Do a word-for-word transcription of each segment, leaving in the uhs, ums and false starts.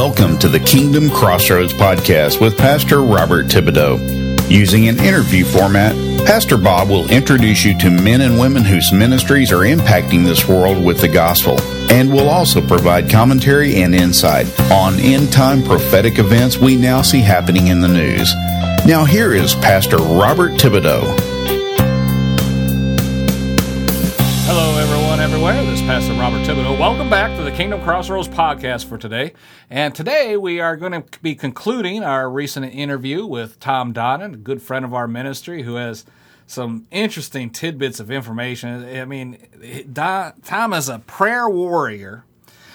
Welcome to the Kingdom Crossroads podcast with Pastor Robert Thibodeau. Using an interview format, Pastor Bob will introduce you to men and women whose ministries are impacting this world with the gospel, and will also provide commentary and insight on end-time prophetic events we now see happening in the news. Now here is Pastor Robert Thibodeau. Hello, everyone, everywhere. This is Pastor Robert Thibodeau. Welcome back to the Kingdom Crossroads podcast for today. And today we are going to be concluding our recent interview with Tom Donnan, a good friend of our ministry who has some interesting tidbits of information. I mean, Don, Tom is a prayer warrior,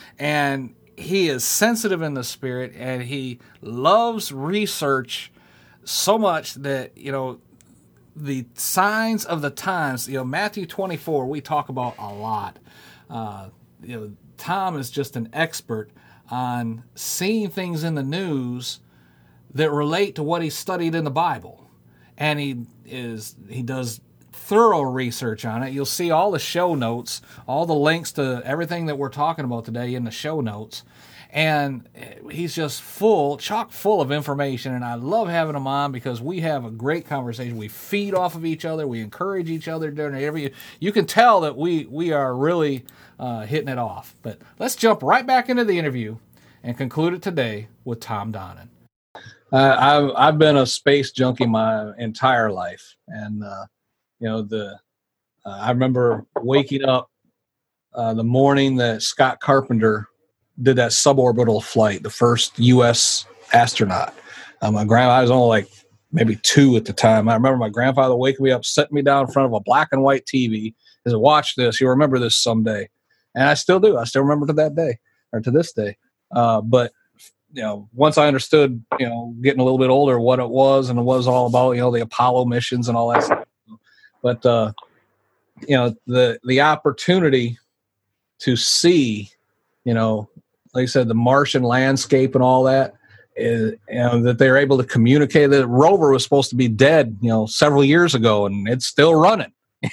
and he is sensitive in the spirit, and he loves research so much that, you know, the signs of the times, you know, Matthew twenty-four, we talk about a lot. Uh, you know, Tom is just an expert on seeing things in the news that relate to what he studied in the Bible. And he is he does thorough research on it. You'll see all the show notes, all the links to everything that we're talking about today in the show notes. And he's just full, chock full of information, and I love having him on because we have a great conversation. We feed off of each other. We encourage each other during every. You can tell that we we are really uh, hitting it off. But let's jump right back into the interview and conclude it today with Tom Donnan. Uh, I've I've been a space junkie my entire life, and uh, you know the uh, I remember waking up uh, the morning that Scott Carpenter did that suborbital flight, the first U S astronaut. Uh, my grandma, I was only like maybe two at the time. I remember my grandfather waking me up, setting me down in front of a black and white T V. He said, "Watch this. You'll remember this someday." And I still do. I still remember to that day, or to this day. Uh, but you know, once I understood, you know, getting a little bit older, what it was and it was all about, you know, the Apollo missions and all that stuff. But uh, you know, the the opportunity to see, you know, like I said, the Martian landscape and all that, is, you know, that they're able to communicate. The rover was supposed to be dead, you know, several years ago, and it's still running. you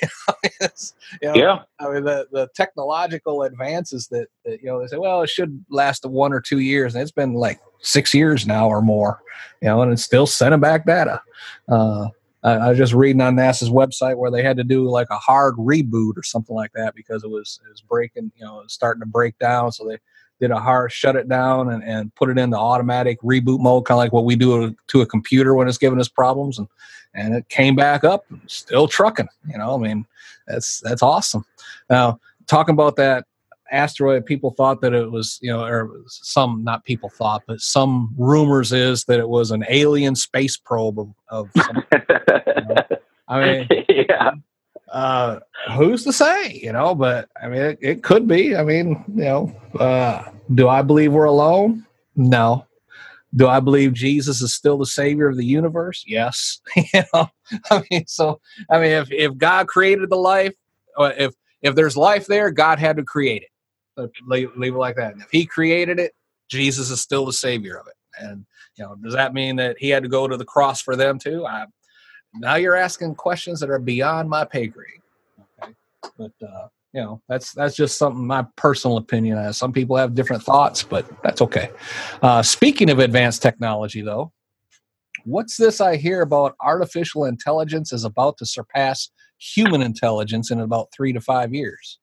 know, yeah. I mean, the, the technological advances that, that, you know, they say, well, it should last one or two years, and it's been like six years now or more, you know, and it's still sending back data. Uh, I, I was just reading on NASA's website where they had to do like a hard reboot or something like that because it was it was breaking, you know, it was starting to break down, so they did a hard shut it down and, and put it into automatic reboot mode, kind of like what we do to a computer when it's giving us problems. And, and it came back up, still trucking, you know, I mean, that's, that's awesome. Now, talking about that asteroid, people thought that it was, you know, or some, not people thought, but some rumors is that it was an alien space probe of, of some, you know? I mean, yeah. Uh, who's to say, you know, but I mean, it, it could be. I mean, you know, uh, do I believe we're alone? No. Do I believe Jesus is still the savior of the universe? Yes. you know, I mean, so, I mean, if, if God created the life, or if, if there's life there, God had to create it. So leave, leave it like that. And if he created it, Jesus is still the savior of it. And, you know, does that mean that he had to go to the cross for them too? I, Now you're asking questions that are beyond my pay grade. Okay, but uh, you know, that's that's just something my personal opinion is. Some people have different thoughts, but that's okay. Uh, speaking of advanced technology, though, what's this I hear about artificial intelligence is about to surpass human intelligence in about three to five years?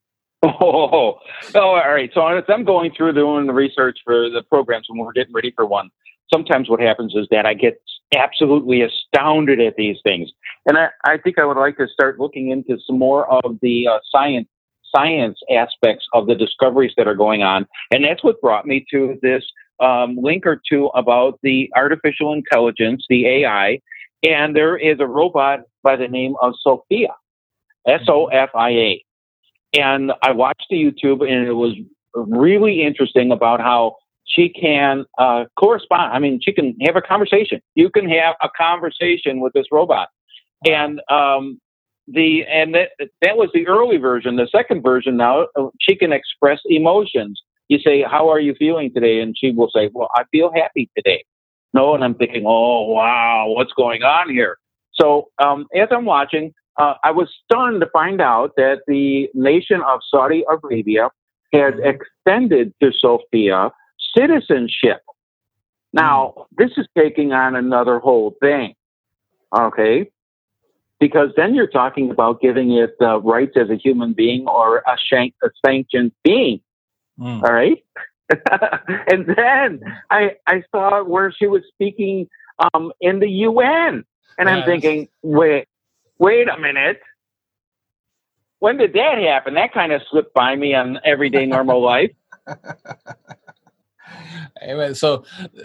Oh, oh, all right. So as I'm going through doing the research for the programs when we're getting ready for one, sometimes what happens is that I get absolutely astounded at these things. And I, I think I would like to start looking into some more of the uh, science science aspects of the discoveries that are going on. And that's what brought me to this um, link or two about the artificial intelligence, the A I. And there is a robot by the name of Sophia, S O F I A. And I watched the YouTube, and it was really interesting about how she can uh, correspond. I mean, she can have a conversation. You can have a conversation with this robot. And um, the and that that was the early version. The second version now, she can express emotions. You say, "How are you feeling today?" And she will say, "Well, I feel happy today." No, and I'm thinking, "Oh, wow, what's going on here?" So um, as I'm watching, uh, I was stunned to find out that the nation of Saudi Arabia has extended to Sophia citizenship. Now, this is taking on another whole thing, okay? Because then you're talking about giving it uh, rights as a human being or a, shank, a sanctioned being, mm. all right? And then I I saw where she was speaking um, in the U N, and yes. I'm thinking, wait, wait a minute. When did that happen? That kind of slipped by me on everyday normal life. Amen. So,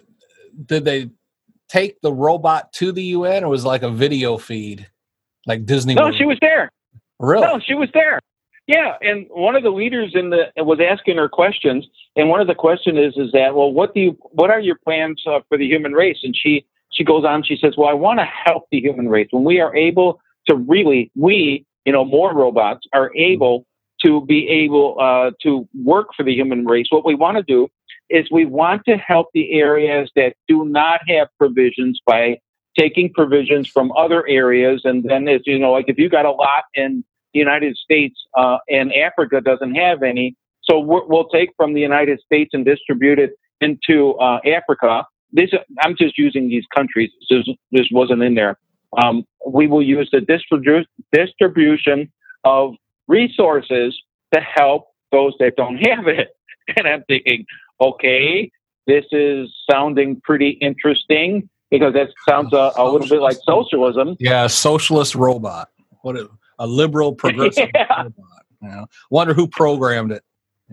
did they take the robot to the U N, or was it like a video feed, like Disney? No, movie? She was there. Really? No, she was there. Yeah, and one of the leaders in the was asking her questions, and one of the questions is is that, well, what do you what are your plans uh, for the human race? And she she goes on, she says, well, I want to help the human race. When we are able to really, we, you know, more robots are able to be able uh, to work for the human race. What we want to do is we want to help the areas that do not have provisions by taking provisions from other areas, and then, as you know, like if you got a lot in the United States uh, and Africa doesn't have any, so we're, we'll take from the United States and distribute it into uh, Africa. This, I'm just using these countries. This, this wasn't in there. Um, we will use the distribu- distribution of resources to help those that don't have it. And I'm thinking, okay, this is sounding pretty interesting because that sounds a, a little bit like socialism. Yeah, socialist robot. What a, a liberal progressive yeah. robot. You know? Wonder who programmed it. Yeah.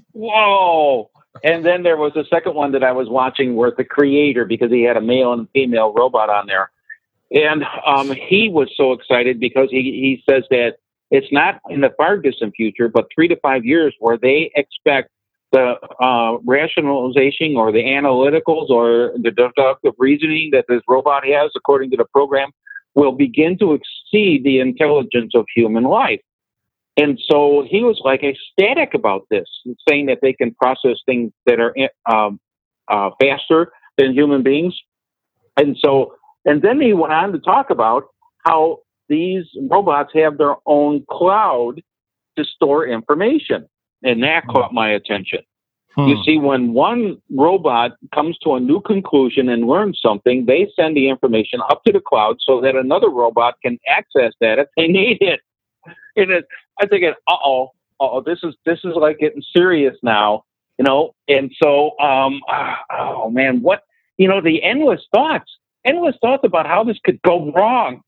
Whoa. And then there was a second one that I was watching where the creator, because he had a male and female robot on there. And um, he was so excited because he, he says that it's not in the far distant future, but three to five years where they expect the uh, rationalization or the analyticals or the deductive reasoning that this robot has, according to the program, will begin to exceed the intelligence of human life. And so he was like ecstatic about this, saying that they can process things that are um, uh, faster than human beings. And so, and then he went on to talk about how these robots have their own cloud to store information. And that caught my attention. Hmm. You see, when one robot comes to a new conclusion and learns something, they send the information up to the cloud so that another robot can access that if they need it. And it, I think, uh-oh, uh-oh, this is this is like getting serious now, you know? And so, um, oh, man, what, you know, the endless thoughts, endless thoughts about how this could go wrong.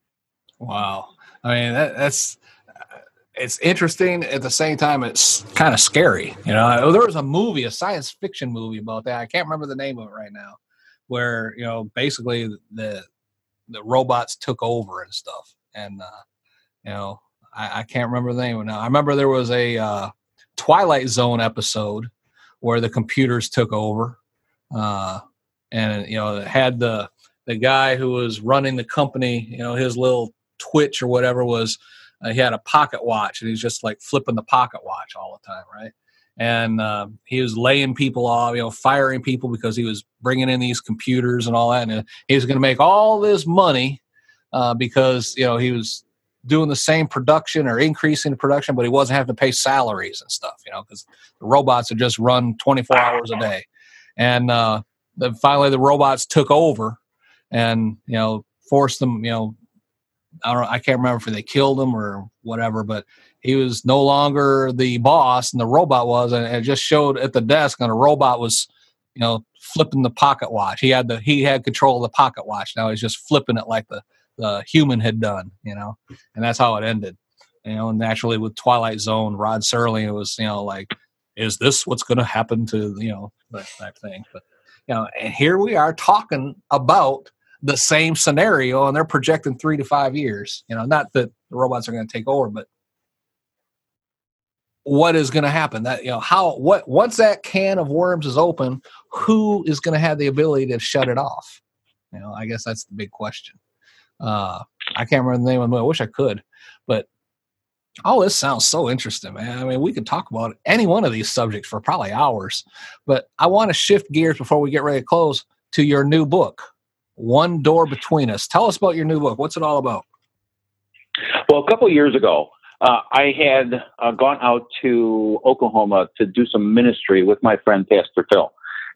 Wow. I mean, that, that's, it's interesting. At the same time, it's kind of scary. You know, there was a movie, a science fiction movie about that. I can't remember the name of it right now, where, you know, basically the the robots took over and stuff. And, uh, you know, I, I can't remember the name of it now. I remember there was a uh, Twilight Zone episode where the computers took over. Uh, and, you know, it had the, the guy who was running the company, you know, his little twitch or whatever was, Uh, he had a pocket watch, and he's just like flipping the pocket watch all the time, right? And uh, he was laying people off, you know, firing people because he was bringing in these computers and all that. And he was going to make all this money uh, because, you know, he was doing the same production or increasing the production, but he wasn't having to pay salaries and stuff, you know, because the robots would just run twenty-four hours a day. And uh, then finally the robots took over and, you know, forced them, you know, I don't know, I can't remember if they killed him or whatever, but he was no longer the boss and the robot was, and it just showed at the desk and the robot was, you know, flipping the pocket watch. He had the, he had control of the pocket watch. Now he's just flipping it like the, the human had done, you know, and that's how it ended, you know, and naturally with Twilight Zone, Rod Serling, it was, you know, like, is this what's going to happen to, you know, that type thing. But, you know, and here we are talking about the same scenario, and they're projecting three to five years. You know, not that the robots are going to take over, but what is going to happen? That, you know, how, what, once that can of worms is open, who is going to have the ability to shut it off? You know, I guess that's the big question. Uh, I can't remember the name of the movie. I wish I could, but all this sounds so interesting, man. I mean, we could talk about any one of these subjects for probably hours, but I want to shift gears before we get ready to close to your new book, One Door Between Us. Tell us about your new book. What's it all about? Well, a couple of years ago, uh, I had uh, gone out to Oklahoma to do some ministry with my friend Pastor Phil.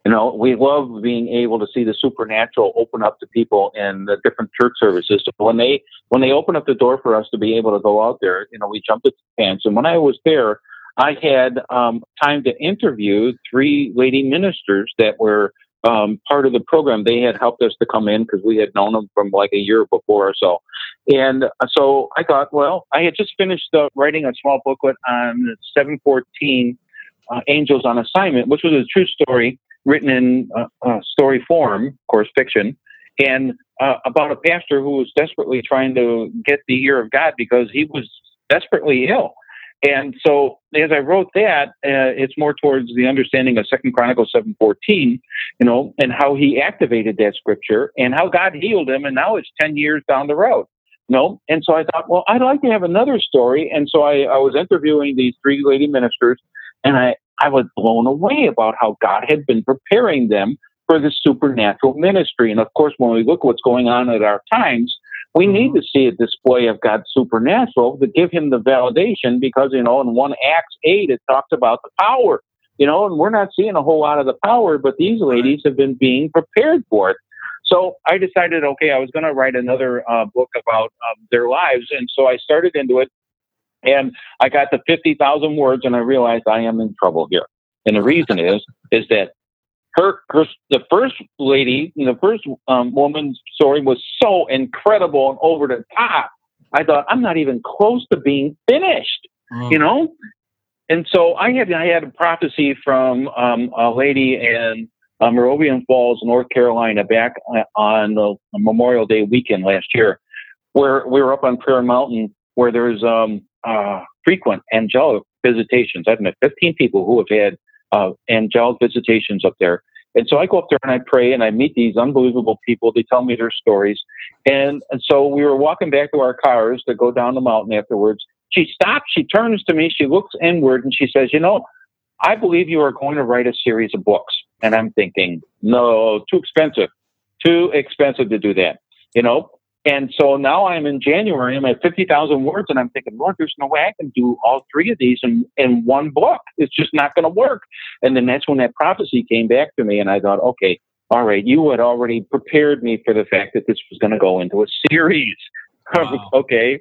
You know, we love being able to see the supernatural open up to people in the different church services. So when they when they open up the door for us to be able to go out there, you know, we jumped at the chance. And when I was there, I had um, time to interview three lady ministers that were um, part of the program. They had helped us to come in because we had known them from like a year before or so. And so I thought, well, I had just finished uh, writing a small booklet on seven fourteen uh, Angels on Assignment, which was a true story written in uh, uh, story form, of course, fiction, and uh, about a pastor who was desperately trying to get the ear of God because he was desperately ill. And so as I wrote that, uh, it's more towards the understanding of Second Chronicles seven fourteen, you know, and how he activated that scripture and how God healed him. And now it's ten years down the road, you know. And so I thought, well, I'd like to have another story. And so I, I was interviewing these three lady ministers, and I, I was blown away about how God had been preparing them for the supernatural ministry. And of course, when we look at what's going on at our times, we need to see a display of God's supernatural to give him the validation because, you know, in one Acts eight, it talks about the power, you know, and we're not seeing a whole lot of the power, but these ladies have been being prepared for it. So I decided, okay, I was going to write another uh, book about um, their lives. And so I started into it. And I got to fifty thousand words, and I realized I am in trouble here. And the reason is, is that her, her the first lady, the first um, woman's story was so incredible and over the top. I thought, I'm not even close to being finished, mm. you know? And so I had I had a prophecy from um, a lady in uh, Moravian Falls, North Carolina, back on the Memorial Day weekend last year, where we were up on Prayer Mountain, where there's um, uh, frequent angelic visitations. I've met fifteen people who have had uh, angelic visitations up there. And so I go up there and I pray and I meet these unbelievable people. They tell me their stories. And, and so we were walking back to our cars to go down the mountain afterwards. She stops, she turns to me, she looks inward, and she says, you know, I believe you are going to write a series of books. And I'm thinking, no, too expensive, too expensive to do that, you know? And so now I'm in January, I'm at fifty thousand words, and I'm thinking, Lord, there's no way I can do all three of these in, in one book. It's just not going to work. And then that's when that prophecy came back to me, and I thought, okay, all right, you had already prepared me for the fact that this was going to go into a series. Wow. Okay.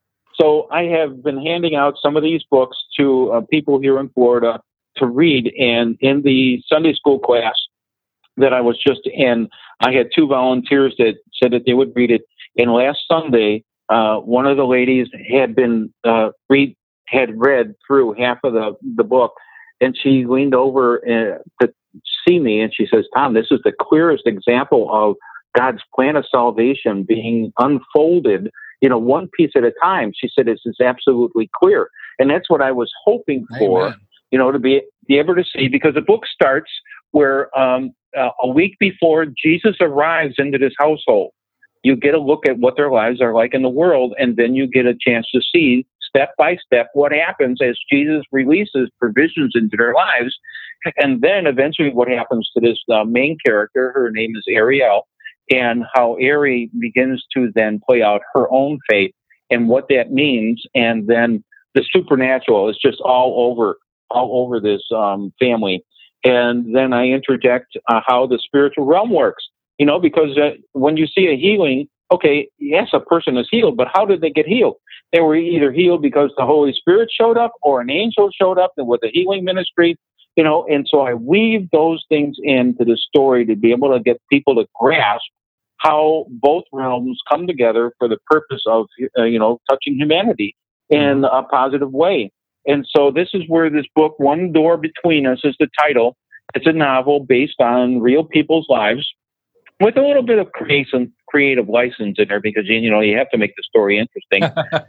So I have been handing out some of these books to uh, people here in Florida to read, and in the Sunday school class that I was just in, I had two volunteers that said that they would read it. And last Sunday, uh, one of the ladies had been uh, read had read through half of the, the book, and she leaned over uh, to see me, and she says, Tom, this is the clearest example of God's plan of salvation being unfolded, you know, one piece at a time. She said, it's, it's absolutely clear. And that's what I was hoping for, Amen. you know, to be, be able to see, because the book starts where um, uh, a week before Jesus arrives into this household, you get a look at what their lives are like in the world, and then you get a chance to see step by step what happens as Jesus releases provisions into their lives. And then eventually what happens to this uh, main character, her name is Ariel, and how Ari begins to then play out her own faith and what that means. And then the supernatural is just all over, all over this um, family. And then I interject uh, how the spiritual realm works. You know, because uh, when you see a healing, okay, yes, a person is healed, but how did they get healed? They were either healed because the Holy Spirit showed up or an angel showed up with a healing ministry, you know, and so I weave those things into the story to be able to get people to grasp how both realms come together for the purpose of, uh, you know, touching humanity in a positive way. And so this is where this book, One Door Between Us, is the title. It's a novel based on real people's lives, with a little bit of creation, creative license in there, because, you know, you have to make the story interesting.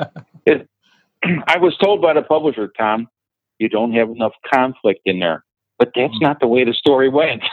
it, I was told by the publisher, Tom, you don't have enough conflict in there. But that's not the way the story went.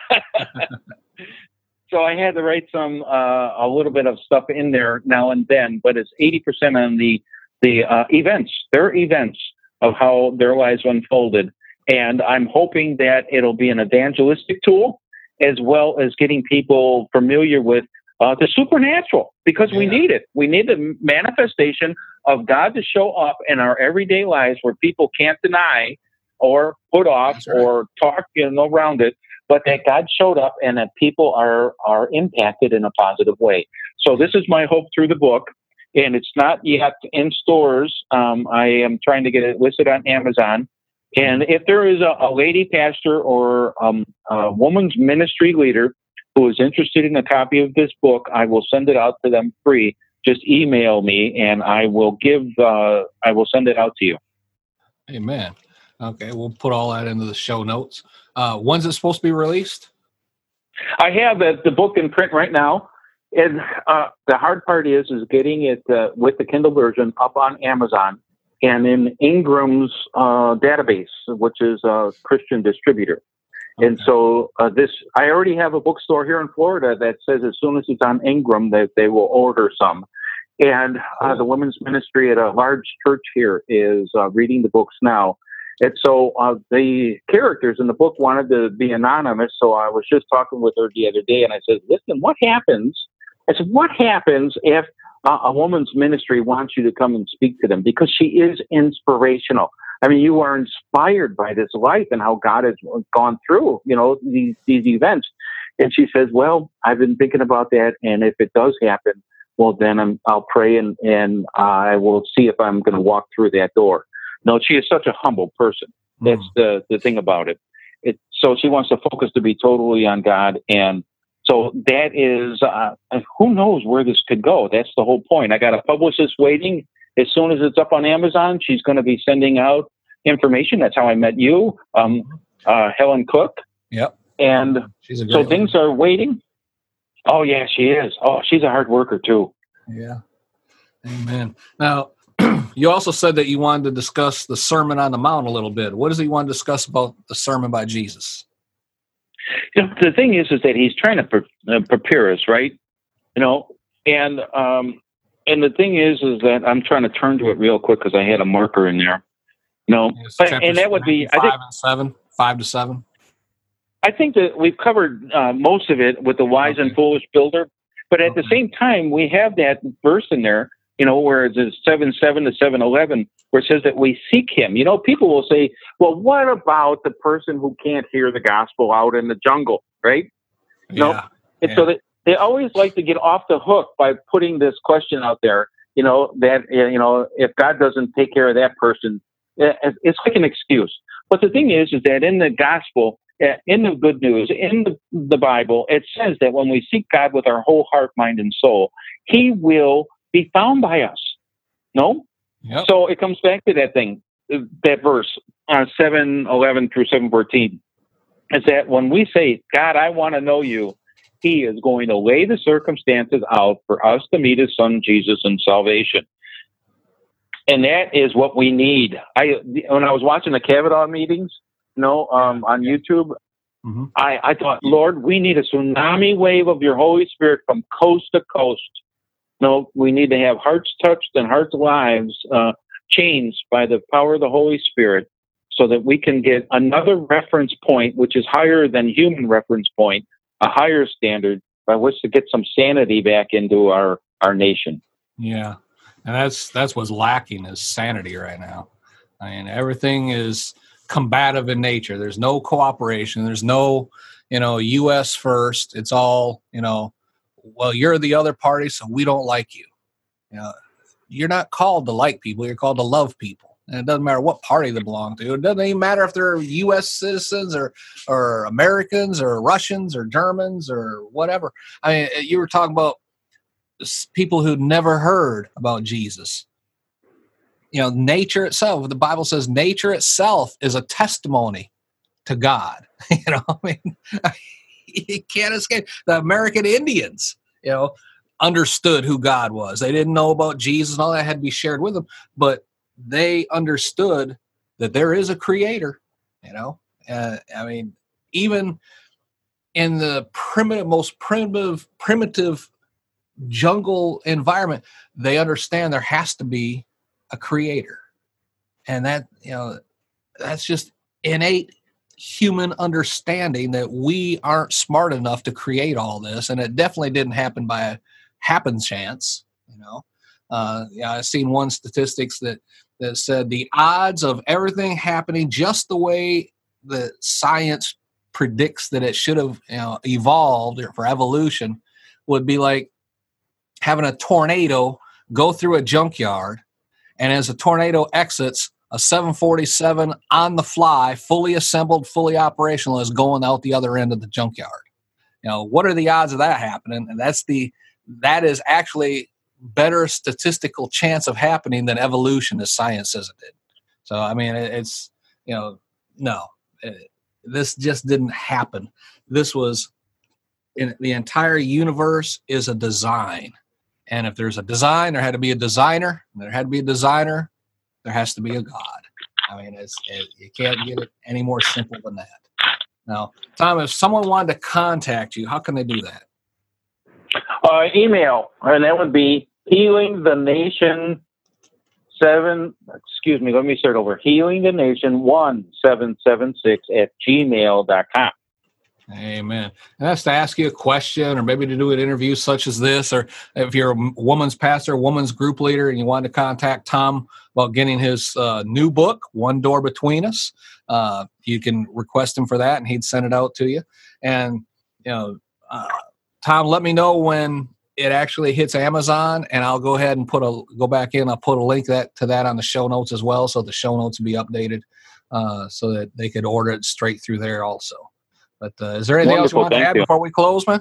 So I had to write some, uh, a little bit of stuff in there now and then, but it's eighty percent on the, the uh, events, their events of how their lives unfolded. And I'm hoping that it'll be an evangelistic tool, as well as getting people familiar with uh, the supernatural, because yeah. we need it. We need the manifestation of God to show up in our everyday lives where people can't deny or put off right. or talk, you know, around it. but that God showed up and that people are are impacted in a positive way. So this is my hope through the book, and it's not yet in stores. Um, I am trying to get it listed on Amazon. And if there is a, a lady pastor or um, a woman's ministry leader who is interested in a copy of this book, I will send it out to them free. Just email me, and I will give. Uh, I will send it out to you. Amen. Okay, we'll put all that into the show notes. Uh, when's it supposed to be released? I have the, the book in print right now, and uh, the hard part is is getting it uh, with the Kindle version up on Amazon and in Ingram's uh, database, which is a Christian distributor. Okay. And so uh, this, I already have a bookstore here in Florida that says as soon as it's on Ingram that they will order some. And uh, the women's ministry at a large church here is uh, reading the books now. And so uh, the characters in the book wanted to be anonymous. So I was just talking with her the other day, and I said, listen, what happens? I said, what happens if uh, a woman's ministry wants you to come and speak to them? Because she is inspirational. I mean, you are inspired by this life and how God has gone through, you know, these, these events. And she says, well, I've been thinking about that. And if it does happen, well, then I'm, I'll pray and, and uh, I will see if I'm going to walk through that door. No, she is such a humble person. That's mm. the, the thing about it. it. So she wants the focus to be totally on God. And so that is, uh, who knows where this could go? That's the whole point. I got a publicist waiting. As soon as it's up on Amazon, she's going to be sending out information. That's how I met you, um, uh, Helen Cook. Yep. And she's a great so lady. Things are waiting. Oh, yeah, she is. Oh, she's a hard worker, too. Yeah. Amen. Now, you also said that you wanted to discuss the Sermon on the Mount a little bit. What does he want to discuss about the sermon by Jesus? You know, the thing is, is that he's trying to pre- uh, prepare us, right? You know, and um, and the thing is, is that I'm trying to turn to it real quick because I had a marker in there. No, but, and that would be five I think, and seven, five to seven. I think that we've covered uh, most of it with the wise okay. and foolish builder, but at okay. the same time, we have that verse in there, you know, where it's seven seven to seven eleven, where it says that we seek him. You know, people will say, well, what about the person who can't hear the gospel out in the jungle, right? You know? Yeah. And yeah. so they, they always like to get off the hook by putting this question out there, you know, that, you know, if God doesn't take care of that person, it's like an excuse. But the thing is, is that in the gospel, in the good news, in the, the Bible, it says that when we seek God with our whole heart, mind, and soul, he will be found by us. No? Yep. So it comes back to that thing, that verse, uh, seven eleven through seven fourteen, is that when we say, God, I want to know you, he is going to lay the circumstances out for us to meet his son, Jesus, in salvation. And that is what we need. I When I was watching the Kavanaugh meetings, you know, um, on YouTube, mm-hmm. I, I thought, Lord, we need a tsunami wave of your Holy Spirit from coast to coast. No, we need to have hearts touched and hearts lives uh, changed by the power of the Holy Spirit so that we can get another reference point, which is higher than human reference point, a higher standard by which to get some sanity back into our, our nation. Yeah. And that's that's what's lacking is sanity right now. I mean, everything is combative in nature. There's no cooperation. There's no, you know, U S first. It's all, you know, well, you're the other party, so we don't like you. You know, you're not called to like people. You're called to love people. And it doesn't matter what party they belong to. It doesn't even matter if they're U S citizens or, or Americans or Russians or Germans or whatever. I mean, you were talking about people who'd never heard about Jesus. You know, nature itself, the Bible says nature itself is a testimony to God. You know, I mean, you can't escape. The American Indians, you know, understood who God was. They didn't know about Jesus and all that had to be shared with them, but they understood that there is a creator, you know. Uh, I mean, even in the primitive, most primitive, primitive jungle environment, they understand there has to be a creator. And that, you know, that's just innate human understanding that we aren't smart enough to create all this. And it definitely didn't happen by a happen chance, you know. Uh, yeah, I've seen one statistics that, that said the odds of everything happening just the way that science predicts that it should have, you know, evolved or for evolution would be like having a tornado go through a junkyard, and as a tornado exits, a seven forty-seven on the fly, fully assembled, fully operational, is going out the other end of the junkyard. You know, what are the odds of that happening? And that's the that is actually better statistical chance of happening than evolution, as science says it did. So, I mean, it, it's, you know, no, it, this just didn't happen. This was, in the entire universe is a design. And if there's a design, there had to be a designer. There had to be a designer. There has to be a God. I mean, it's it, you can't get it any more simple than that. Now, Tom, if someone wanted to contact you, how can they do that? Uh, email, and that would be healing the nation seven. Excuse me, let me start over. Healing the nation one seven seven six at gmail dot com. Amen. And that's to ask you a question, or maybe to do an interview such as this, or if you're a woman's pastor, woman's group leader, and you want to contact Tom about getting his uh, new book, One Door Between Us, uh, you can request him for that, and he'd send it out to you. And, you know, uh, Tom, let me know when it actually hits Amazon, and I'll go ahead and put a go back in. I'll put a link that to that on the show notes as well, so the show notes will be updated, uh, so that they could order it straight through there also. But uh, is there anything Wonderful. else you want Thank to add you. before we close, man?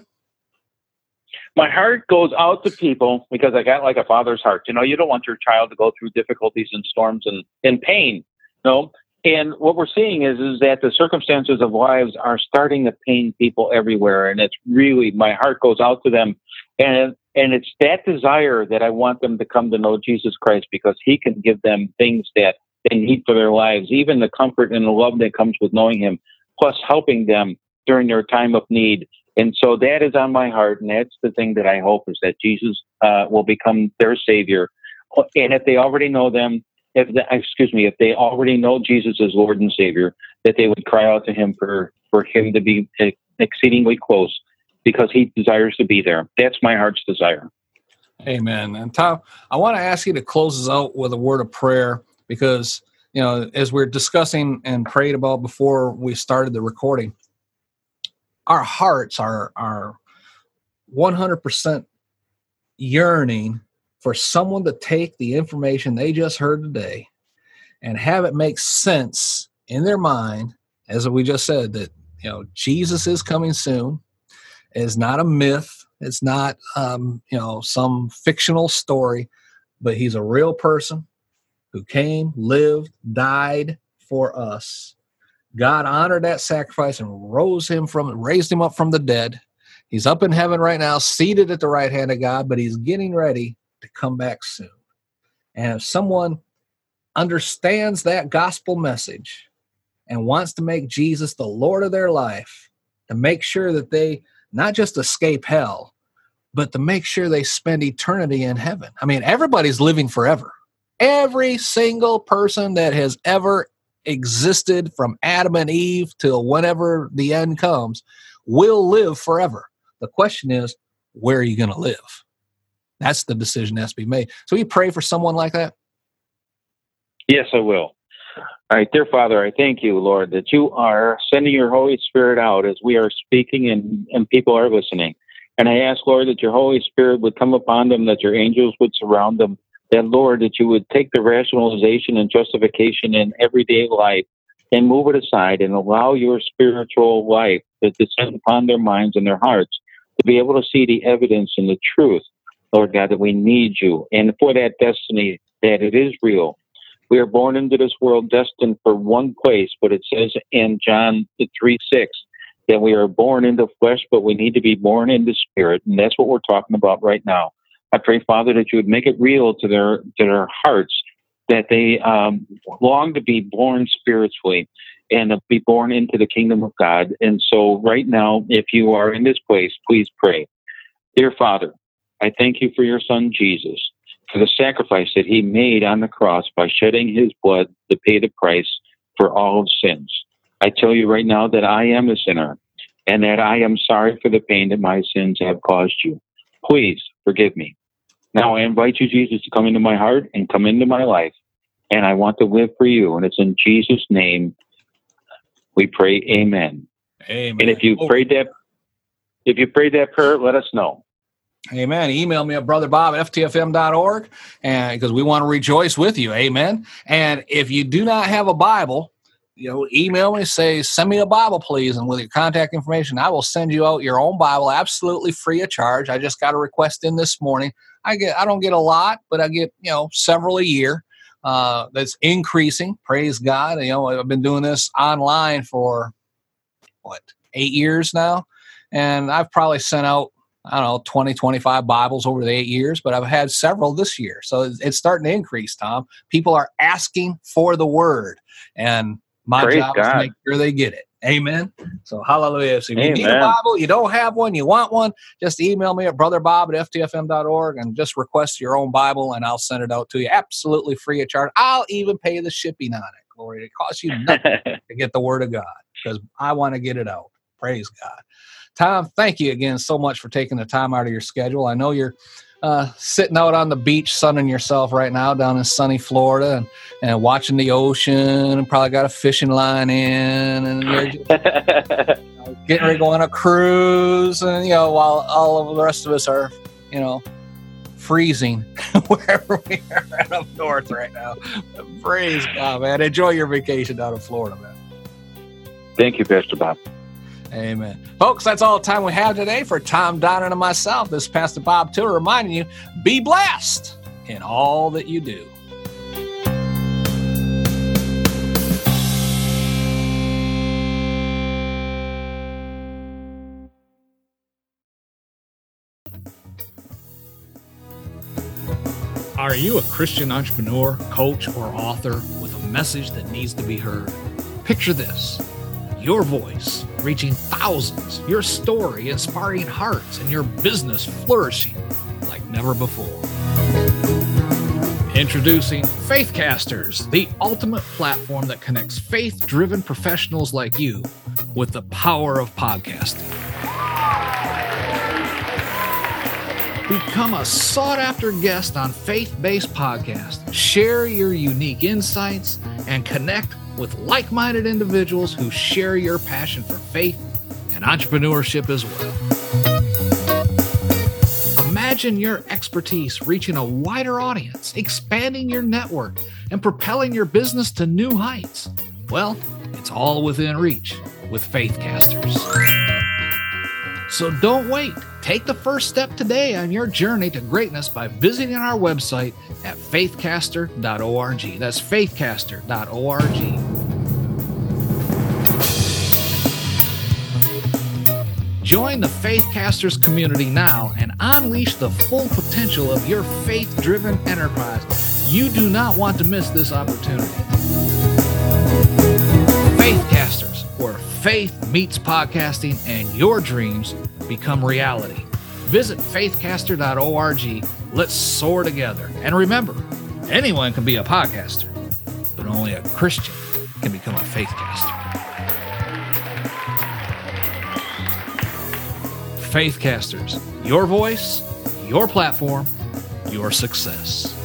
My heart goes out to people because I got like a father's heart. You know, you don't want your child to go through difficulties and storms and, and pain. You know? And what we're seeing is, is that the circumstances of lives are starting to pain people everywhere. And it's really, my heart goes out to them. And and it's that desire that I want them to come to know Jesus Christ, because he can give them things that they need for their lives, even the comfort and the love that comes with knowing him, plus helping them during their time of need. And so that is on my heart, and that's the thing that I hope, is that Jesus uh, will become their Savior. And if they already know them, if the, excuse me, if they already know Jesus as Lord and Savior, that they would cry out to him for, for him to be exceedingly close, because he desires to be there. That's my heart's desire. Amen. And Tom, I want to ask you to close us out with a word of prayer, because, you know, as we're discussing and prayed about before we started the recording, our hearts are are one hundred percent yearning for someone to take the information they just heard today and have it make sense in their mind, as we just said, that, you know, Jesus is coming soon. It's not a myth. It's not, um, you know, some fictional story, but he's a real person who came, lived, died for us. God honored that sacrifice and rose him from, raised him up from the dead. He's up in heaven right now, seated at the right hand of God, but he's getting ready to come back soon. And if someone understands that gospel message and wants to make Jesus the Lord of their life, to make sure that they not just escape hell, but to make sure they spend eternity in heaven. I mean, everybody's living forever. Every single person that has ever existed from Adam and Eve till whenever the end comes will live forever. The question is, where are you going to live? That's the decision that has to be made. So you pray for someone like that? Yes, I will. All right, dear Father, I thank you, Lord, that you are sending your Holy Spirit out as we are speaking and, and people are listening. And I ask, Lord, that your Holy Spirit would come upon them, that your angels would surround them, that, Lord, that you would take the rationalization and justification in everyday life and move it aside and allow your spiritual life to descend upon their minds and their hearts to be able to see the evidence and the truth, Lord God, that we need you. And for that destiny, that it is real. We are born into this world destined for one place, but it says in John three six that we are born into flesh, but we need to be born into spirit. And that's what we're talking about right now. I pray, Father, that you would make it real to their to their hearts, that they um, long to be born spiritually and to be born into the kingdom of God. And so right now, if you are in this place, please pray. Dear Father, I thank you for your Son, Jesus, for the sacrifice that he made on the cross by shedding his blood to pay the price for all of sins. I tell you right now that I am a sinner and that I am sorry for the pain that my sins have caused you. Please forgive me. Now I invite you, Jesus, to come into my heart and come into my life. And I want to live for you. And it's in Jesus' name we pray, amen. Amen. And if you Oh. prayed that, if you prayed that prayer, let us know. Amen. Email me at brother bob at f t f m dot org, and because we want to rejoice with you. Amen. And if you do not have a Bible, you know, email me, say, send me a Bible, please. And with your contact information, I will send you out your own Bible absolutely free of charge. I just got a request in this morning. I get, I don't get a lot, but I get, you know, several a year. Uh, that's increasing. Praise God. You know, I've been doing this online for what, eight years now. And I've probably sent out, I don't know, twenty, twenty-five Bibles over the eight years, but I've had several this year. So it's starting to increase, Tom. People are asking for the word, and my Praise job is God. to make sure they get it. Amen. So hallelujah. So if you need a Amen. Bible, you don't have one, you want one, just email me at brother bob at f t f m dot org and just request your own Bible, and I'll send it out to you absolutely free of charge. I'll even pay the shipping on it. Glory. It costs you nothing to get the word of God, because I want to get it out. Praise God. Tom, thank you again so much for taking the time out of your schedule. I know you're uh, sitting out on the beach sunning yourself right now down in sunny Florida and, and watching the ocean, and probably got a fishing line in, and you're just, you know, getting ready to go on a cruise, and, you know, while all of the rest of us are, you know, freezing wherever we are up north right now. Praise God, man. Enjoy your vacation down in Florida, man. Thank you, Pastor Bob. Amen. Folks, that's all the time we have today. For Tom Donnan and myself, this is Pastor Bob Tiller reminding you, be blessed in all that you do. Are you a Christian entrepreneur, coach, or author with a message that needs to be heard? Picture this. Your voice reaching thousands, your story inspiring hearts, and your business flourishing like never before. Introducing Faithcasters, the ultimate platform that connects faith-driven professionals like you with the power of podcasting. Become a sought-after guest on faith-based podcasts. Share your unique insights and connect with like-minded individuals who share your passion for faith and entrepreneurship as well. Imagine your expertise reaching a wider audience, expanding your network, and propelling your business to new heights. Well, it's all within reach with Faithcasters. So don't wait. Take the first step today on your journey to greatness by visiting our website at faithcaster dot org. That's faithcaster dot org. Join the Faithcasters community now and unleash the full potential of your faith-driven enterprise. You do not want to miss this opportunity. Faithcasters, where faith meets podcasting and your dreams become reality. Visit faithcaster dot org. Let's soar together. And remember, anyone can be a podcaster, but only a Christian can become a faithcaster. Faithcasters, your voice, your platform, your success.